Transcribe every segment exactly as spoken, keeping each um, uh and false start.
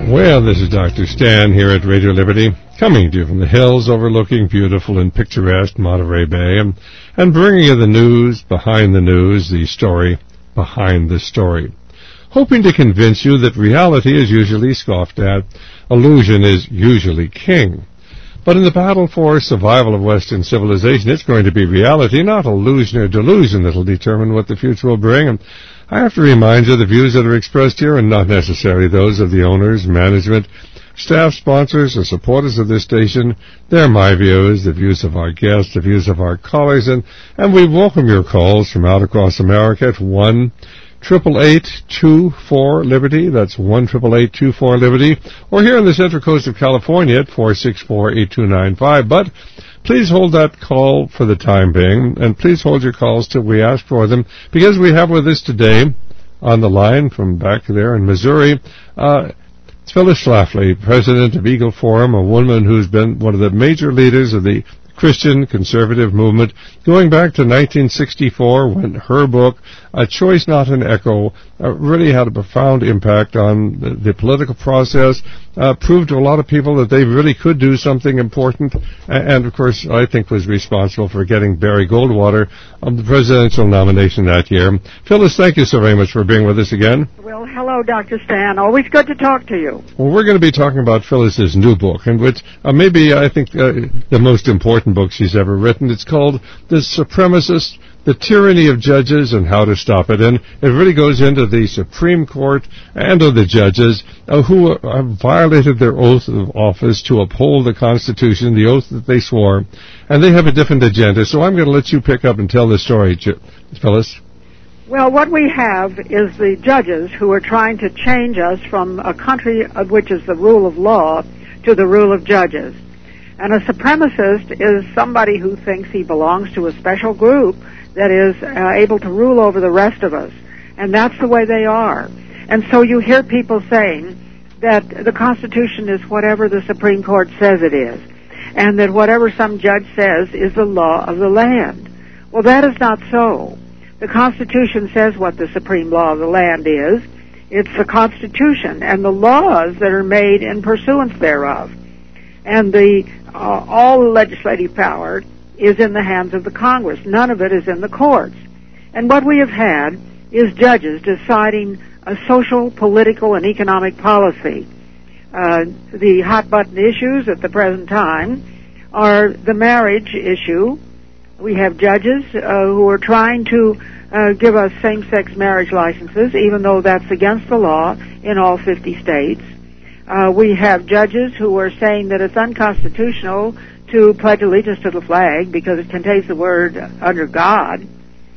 Well, this is Doctor Stan here at Radio Liberty, coming to you from the hills overlooking beautiful and picturesque Monterey Bay, and, and bringing you the news behind the news, the story behind the story. Hoping to convince you that reality is usually scoffed at, illusion is usually king. But in the battle for survival of Western civilization, it's going to be reality, not illusion or delusion, that will determine what the future will bring. And I have to remind you the views that are expressed here are not necessarily those of the owners, management, staff, sponsors, or supporters of this station. They're my views, the views of our guests, the views of our callers, and, and we welcome your calls from out across America at one triple eight two four Liberty. That's one triple eight two four Liberty. Or here on the Central Coast of California at four six four eight two nine five. But please hold that call for the time being, and please hold your calls till we ask for them, because we have with us today on the line from back there in Missouri, uh, Phyllis Schlafly, president of Eagle Forum, a woman who's been one of the major leaders of the Christian conservative movement going back to nineteen sixty-four, when her book, A Choice Not an Echo, uh, really had a profound impact on the, the political process, uh, proved to a lot of people that they really could do something important, and, of course, I think was responsible for getting Barry Goldwater on the presidential nomination that year. Phyllis, thank you so very much for being with us again. Well, hello, Doctor Stan. Always good to talk to you. Well, we're going to be talking about Phyllis's new book, and which uh, maybe I think uh, the most important book she's ever written. It's called The Supremacist, The Tyranny of Judges and How to Stop It. And it really goes into the Supreme Court and of the judges uh, who have violated their oath of office to uphold the Constitution, the oath that they swore, and they have a different agenda. So I'm going to let you pick up and tell the story, Phyllis. Well, what we have is the judges who are trying to change us from a country of which is the rule of law to the rule of judges. And a supremacist is somebody who thinks he belongs to a special group that is uh, able to rule over the rest of us. And that's the way they are. And so you hear people saying that the Constitution is whatever the Supreme Court says it is, and that whatever some judge says is the law of the land. Well, that is not so. The Constitution says what the supreme law of the land is. It's the Constitution and the laws that are made in pursuance thereof. And the uh, all the legislative power is in the hands of the Congress. None of it is in the courts. And what we have had is judges deciding a social, political, and economic policy. Uh, the hot-button issues at the present time are the marriage issue. We have judges uh, who are trying to uh, give us same-sex marriage licenses, even though that's against the law in all fifty states. Uh, we have judges who are saying that it's unconstitutional to pledge allegiance to the flag because it contains the word under God.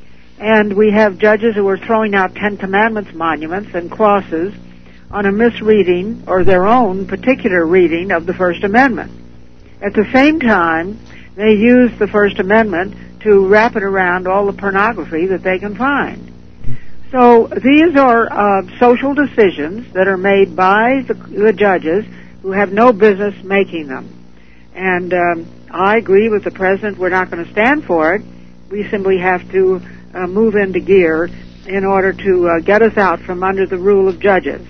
And we have judges who are throwing out Ten Commandments monuments and crosses on a misreading or their own particular reading of the First Amendment. At the same time, they use the First Amendment to wrap it around all the pornography that they can find. So these are uh, social decisions that are made by the, the judges who have no business making them. And um, I agree with the President. We're not going to stand for it. We simply have to uh, move into gear in order to uh, get us out from under the rule of judges.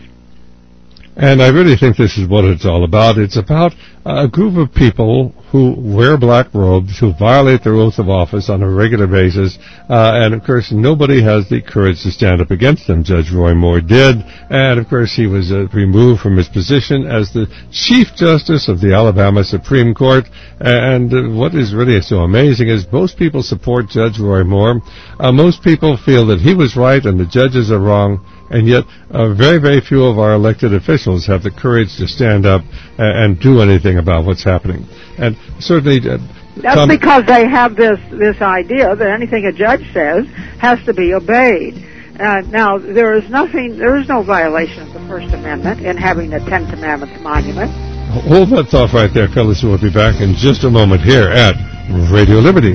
And I really think this is what it's all about. It's about a group of people who wear black robes, who violate their oath of office on a regular basis, uh, and of course nobody has the courage to stand up against them. Judge Roy Moore did, and of course he was uh, removed from his position as the Chief Justice of the Alabama Supreme Court. And uh, what is really so amazing is most people support Judge Roy Moore. Uh, most people feel that he was right and the judges are wrong. And yet, uh, very, very few of our elected officials have the courage to stand up and, and do anything about what's happening. And certainly, uh, that's Tom, because they have this this idea that anything a judge says has to be obeyed. Uh, now, there is nothing, there is no violation of the First Amendment in having a Ten Commandments monument. Hold that thought right there, Phyllis. We'll be back in just a moment here at Radio Liberty.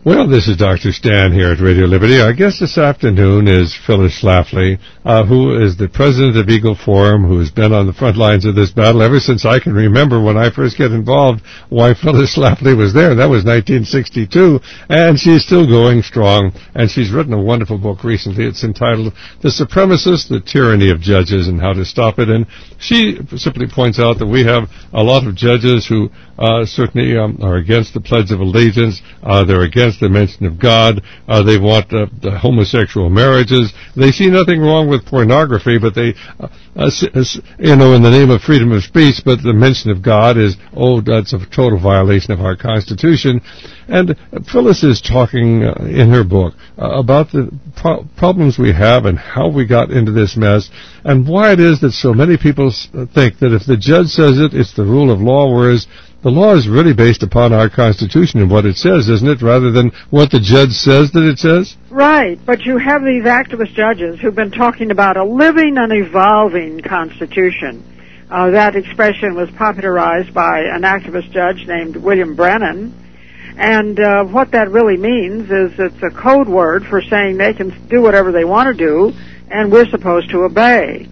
Well, this is Doctor Stan here at Radio Liberty. Our guest this afternoon is Phyllis Schlafly, uh, who is the president of Eagle Forum, who has been on the front lines of this battle ever since I can remember when I first get involved, why Phyllis Schlafly was there. That was nineteen sixty-two, and she's still going strong, and she's written a wonderful book recently. It's entitled The Supremacist, The Tyranny of Judges, and How to Stop It. And she simply points out that we have a lot of judges who uh, certainly um, are against the Pledge of Allegiance. Uh, they're against the mention of God. Uh, they want uh, the homosexual marriages. They see nothing wrong with pornography, but they, uh, uh, you know, in the name of freedom of speech, but the mention of God is, oh, that's a total violation of our Constitution. And Phyllis is talking uh, in her book uh, about the pro- problems we have and how we got into this mess, and why it is that so many people think that if the judge says it, it's the rule of law, whereas the law is really based upon our Constitution and what it says, isn't it, rather than what the judge says that it says? Right, but you have these activist judges who've been talking about a living and evolving Constitution. Uh, that expression was popularized by an activist judge named William Brennan, and uh, what that really means is it's a code word for saying they can do whatever they want to do, and we're supposed to obey.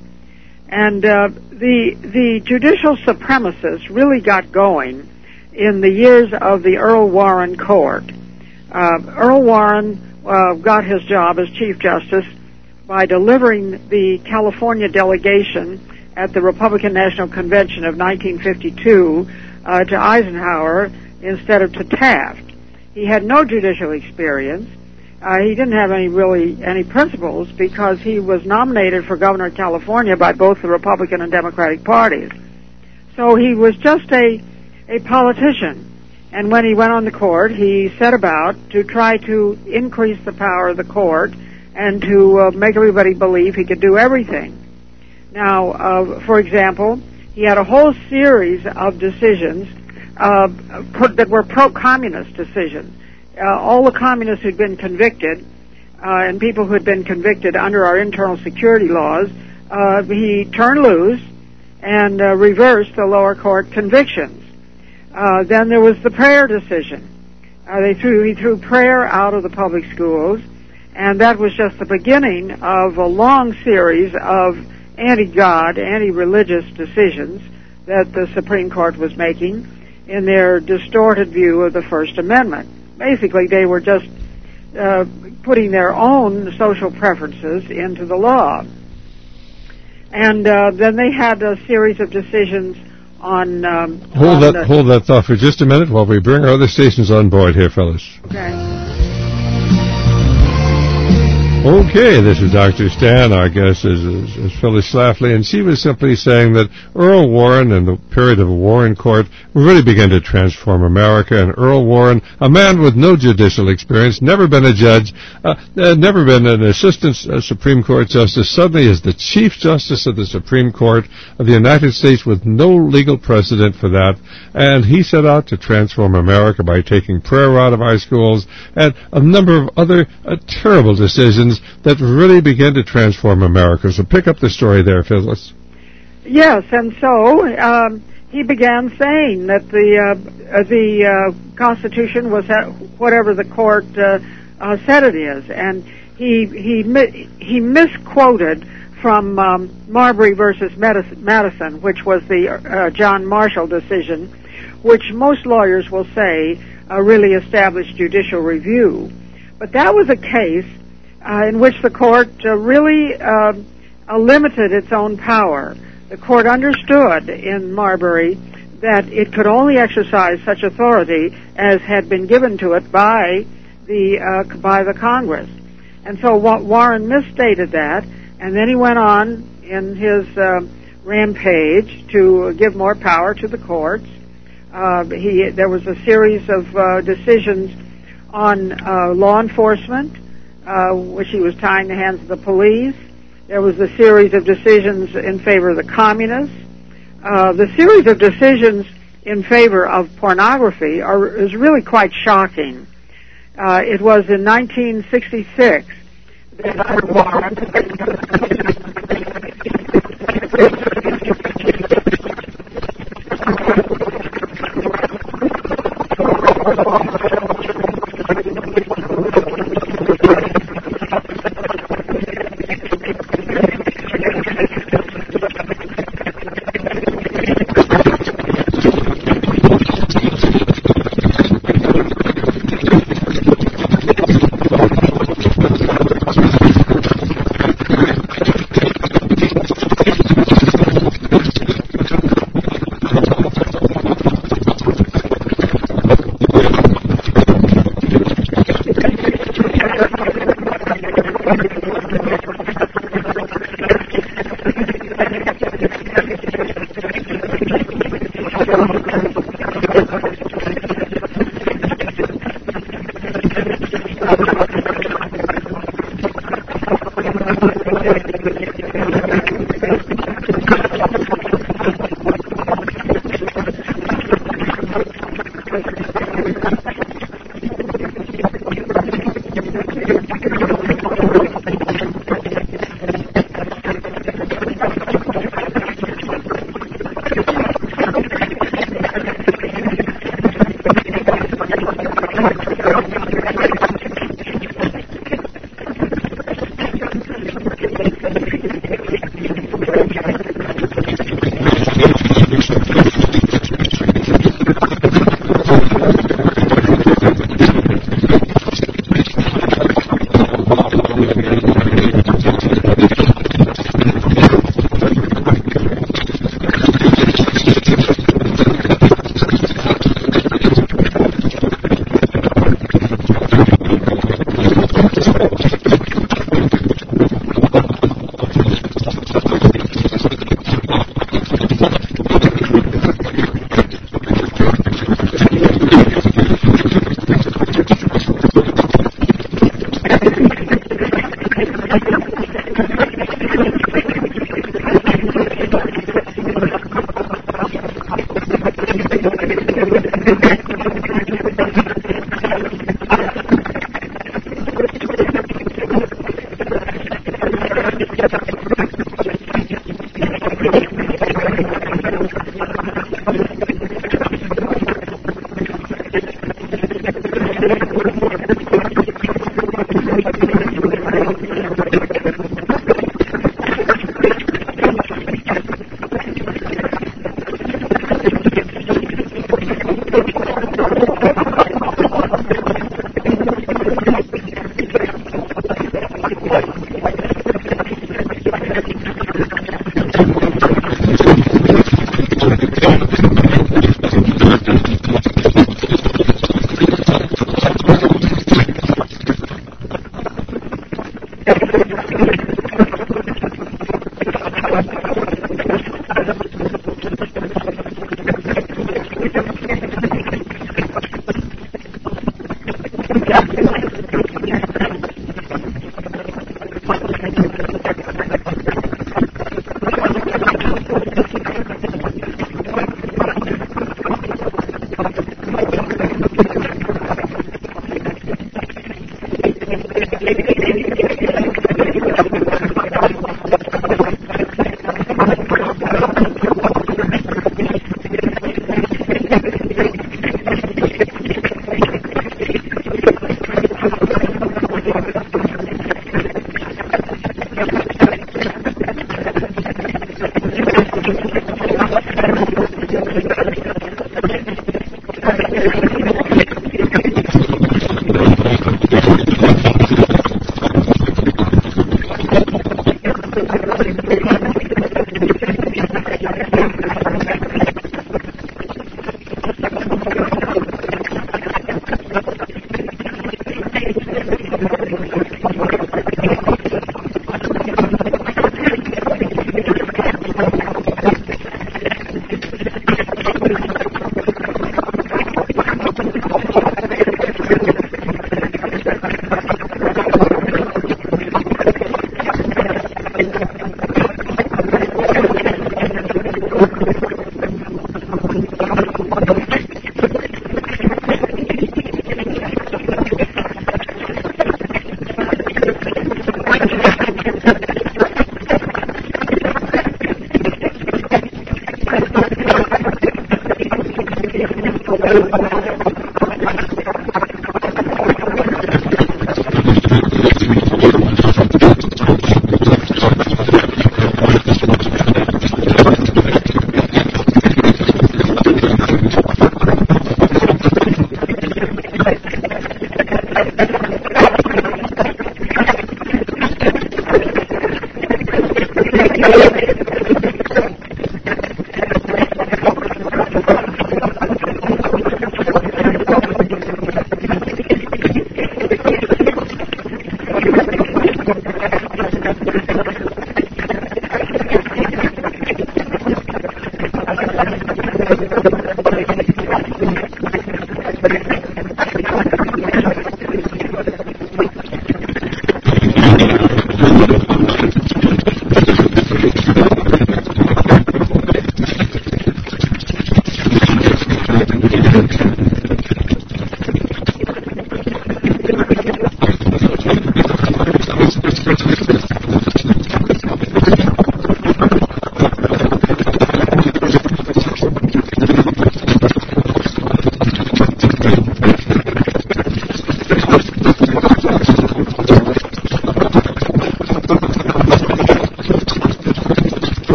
And uh, the the judicial supremacists really got going in the years of the Earl Warren Court. Uh, Earl Warren uh, got his job as Chief Justice by delivering the California delegation at the Republican National Convention of nineteen fifty-two uh, to Eisenhower instead of to Taft. He had no judicial experience. Uh, he didn't have any really any principles because he was nominated for governor of California by both the Republican and Democratic parties. So he was just a a politician. And when he went on the court, he set about to try to increase the power of the court and to uh, make everybody believe he could do everything. Now, uh, for example, he had a whole series of decisions uh, that were pro-communist decisions. Uh, all the communists who'd been convicted, uh, and people who had been convicted under our internal security laws, uh, he turned loose and uh, reversed the lower court convictions. Uh, then there was the prayer decision. Uh, they threw, he threw prayer out of the public schools, and that was just the beginning of a long series of anti-God, anti-religious decisions that the Supreme Court was making in their distorted view of the First Amendment. Basically, they were just uh, putting their own social preferences into the law. And uh, then they had a series of decisions on... Um, hold, on that, hold that thought for just a minute while we bring our other stations on board here, fellas. Okay. Okay, this is Doctor Stan. Our guest is, is, is Phyllis Schlafly, and she was simply saying that Earl Warren and the period of the Warren Court really began to transform America. And Earl Warren, a man with no judicial experience, never been a judge, uh, uh, never been an assistant uh, Supreme Court justice, suddenly is the Chief Justice of the Supreme Court of the United States with no legal precedent for that. And he set out to transform America by taking prayer out of our schools and a number of other uh, terrible decisions that really began to transform America. So pick up the story there, Phyllis. Yes, and so um, he began saying that the uh, the uh, Constitution was whatever the court uh, uh, said it is, and he he he misquoted from um, Marbury versus Madison, which was the uh, John Marshall decision, which most lawyers will say uh, really established judicial review. But that was a case Uh, in which the court uh, really uh, uh, limited its own power. The court understood in Marbury that it could only exercise such authority as had been given to it by the uh, by the Congress. And so Warren misstated that, and then he went on in his uh, rampage to give more power to the courts. Uh, he there was a series of uh, decisions on uh, law enforcement, Uh, which he was tying the hands of the police. There was a series of decisions in favor of the communists. Uh, the series of decisions in favor of pornography are, is really quite shocking. Uh, it was in nineteen sixty-six that Warren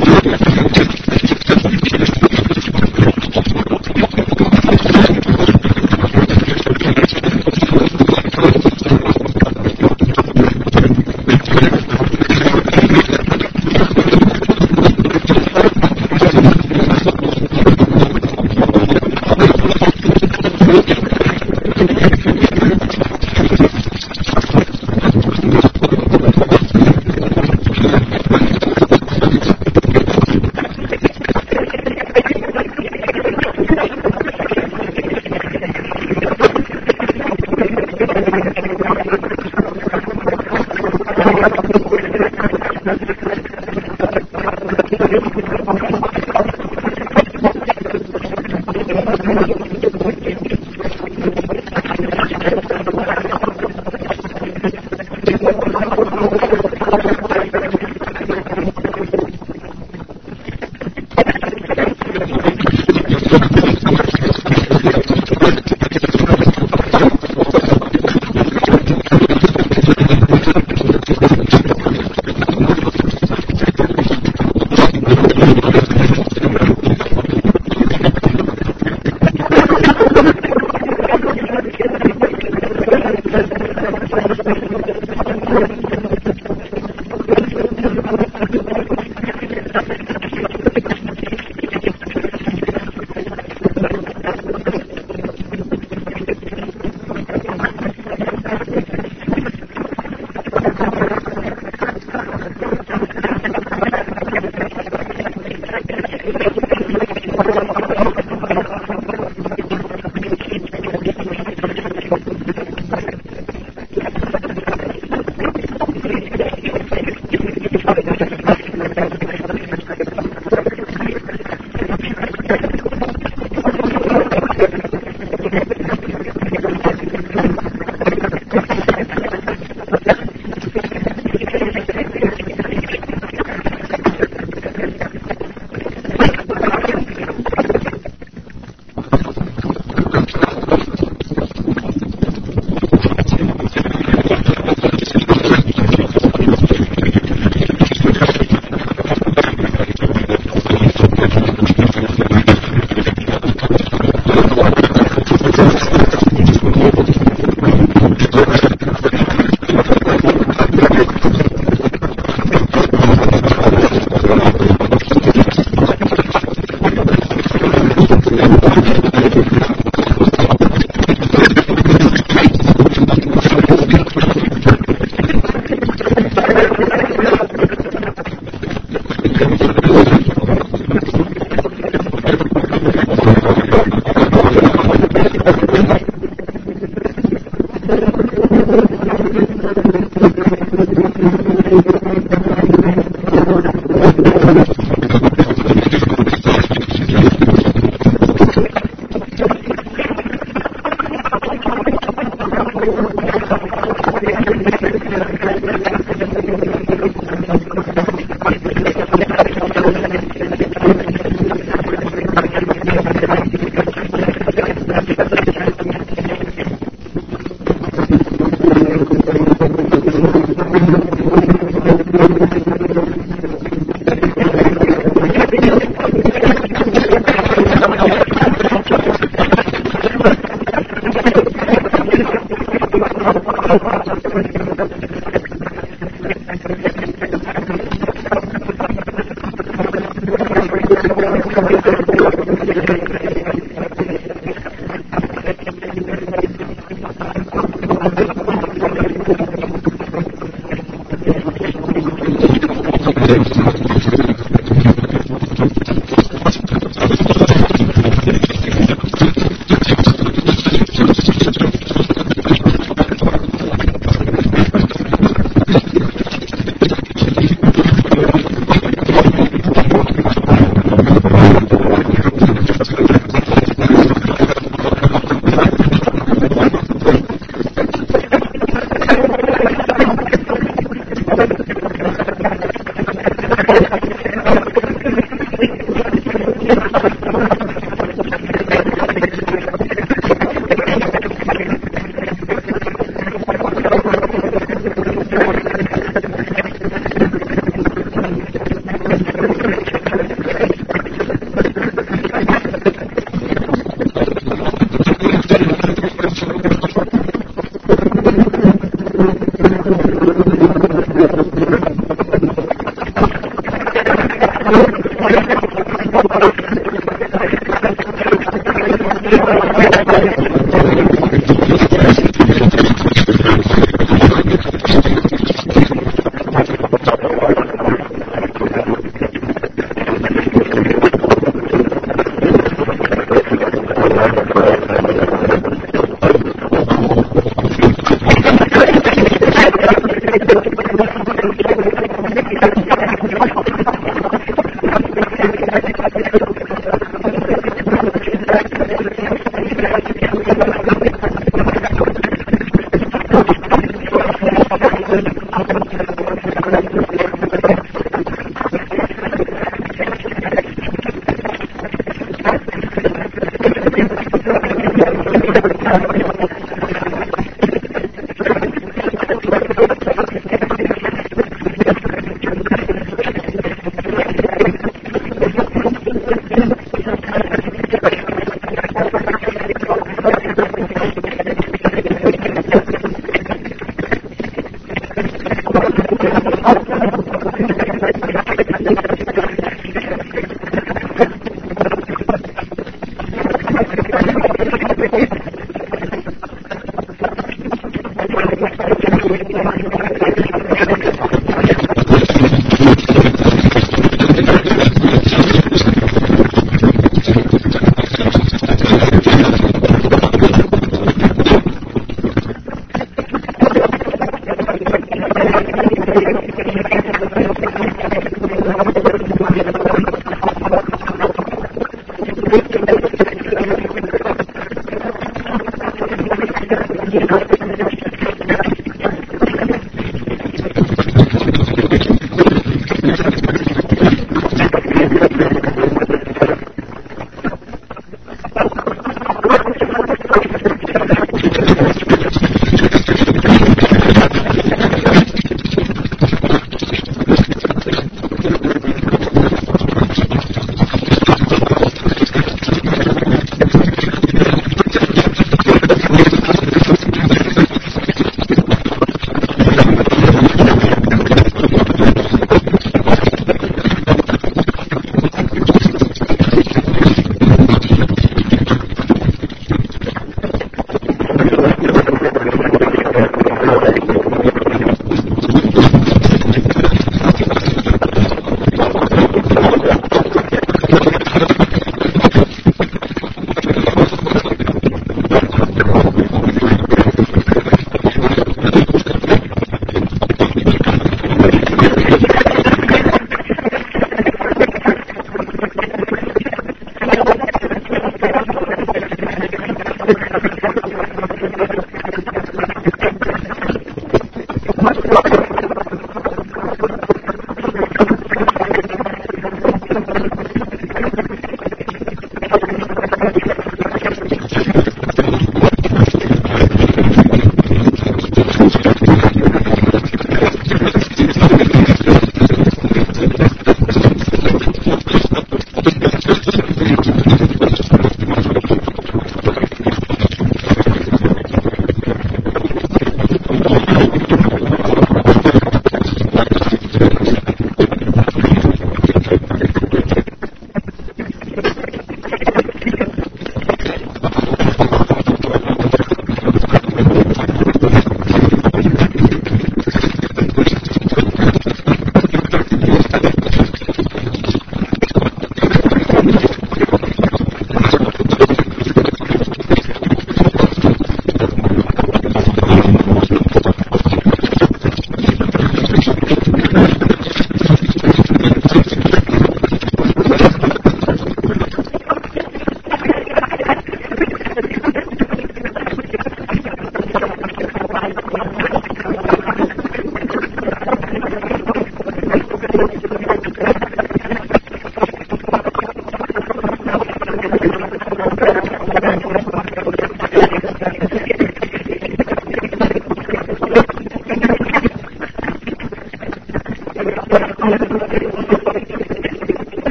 Thank you.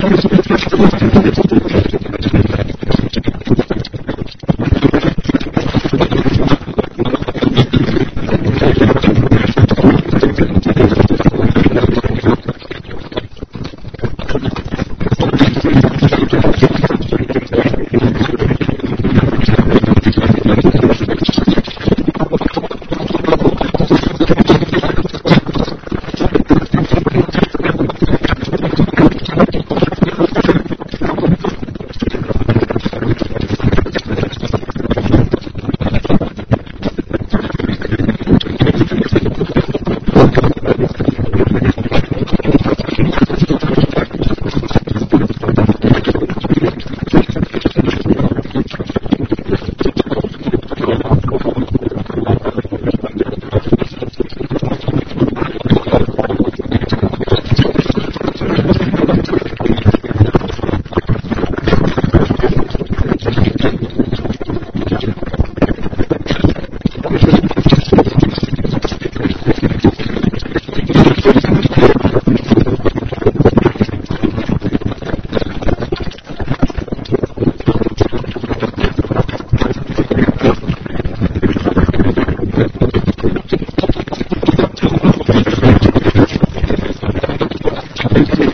Thank you.